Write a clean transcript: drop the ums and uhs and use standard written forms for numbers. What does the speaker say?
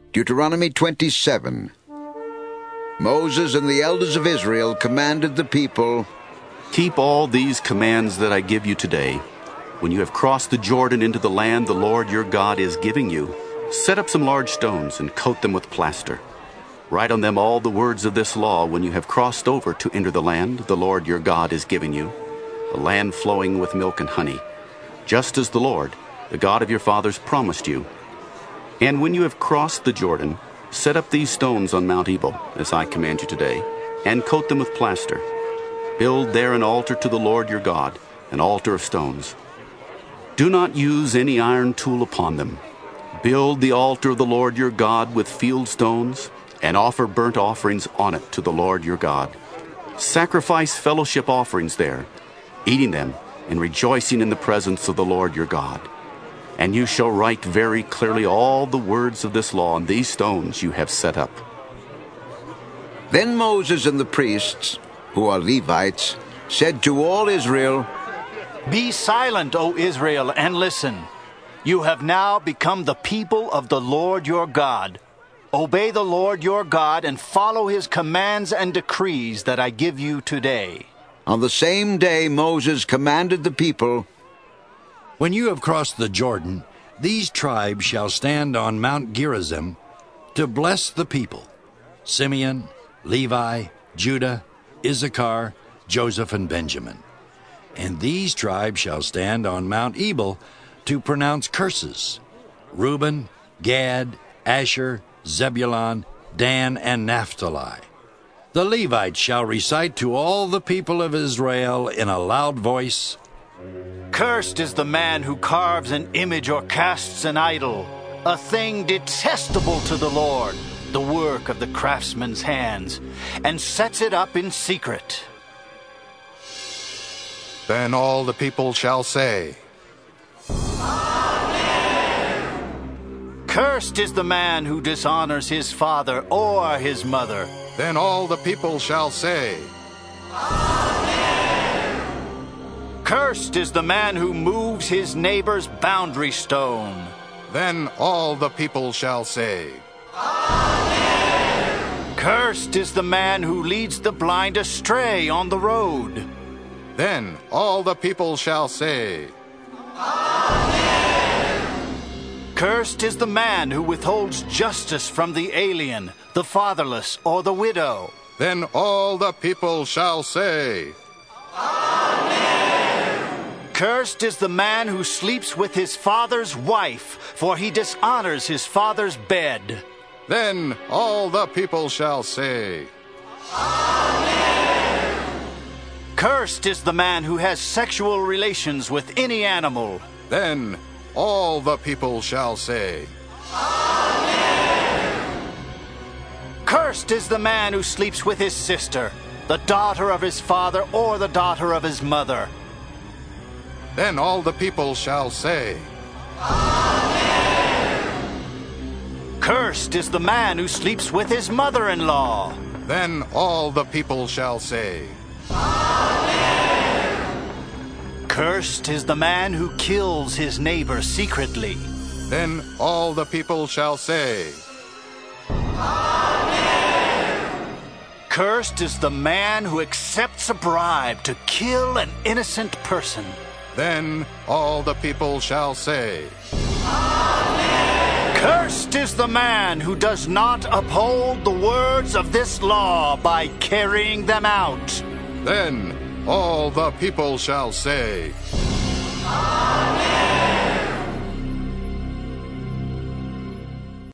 Deuteronomy 27. Moses and the elders of Israel commanded the people, Keep all these commands that I give you today. When you have crossed the Jordan into the land the Lord your God is giving you, set up some large stones and coat them with plaster. Write on them all the words of this law when you have crossed over to enter the land the Lord your God is giving you, a land flowing with milk and honey, just as the Lord, the God of your fathers, promised you. And when you have crossed the Jordan, set up these stones on Mount Ebal, as I command you today, and coat them with plaster. Build there an altar to the Lord your God, an altar of stones. Do not use any iron tool upon them. Build the altar of the Lord your God with field stones, and offer burnt offerings on it to the Lord your God. Sacrifice fellowship offerings there, eating them and rejoicing in the presence of the Lord your God. And you shall write very clearly all the words of this law on these stones you have set up. Then Moses and the priests, who are Levites, said to all Israel, Be silent, O Israel, and listen. You have now become the people of the Lord your God. Obey the Lord your God and follow his commands and decrees that I give you today. On the same day Moses commanded the people, When you have crossed the Jordan, these tribes shall stand on Mount Gerizim to bless the people: Simeon, Levi, Judah, Issachar, Joseph, and Benjamin. And these tribes shall stand on Mount Ebal to pronounce curses: Reuben, Gad, Asher, Zebulun, Dan, and Naphtali. The Levites shall recite to all the people of Israel in a loud voice, Cursed is the man who carves an image or casts an idol, a thing detestable to the Lord, the work of the craftsman's hands, and sets it up in secret. Then all the people shall say, Cursed is the man who dishonors his father or his mother. Then all the people shall say, Cursed is the man who moves his neighbor's boundary stone. Then all the people shall say, Cursed is the man who leads the blind astray on the road. Then all the people shall say, Cursed is the man who withholds justice from the alien, the fatherless, or the widow. Then all the people shall say, Cursed is the man who sleeps with his father's wife, for he dishonors his father's bed. Then all the people shall say, Cursed is the man who has sexual relations with any animal. Then all the people shall say, Cursed is the man who sleeps with his sister, the daughter of his father or the daughter of his mother. Then all the people shall say, Cursed is the man who sleeps with his mother-in-law. Then all the people shall say, Cursed is the man who kills his neighbor secretly. Then all the people shall say, Cursed is the man who accepts a bribe to kill an innocent person. Then all the people shall say, Cursed is the man who does not uphold the words of this law by carrying them out. Then all the people shall say, Amen.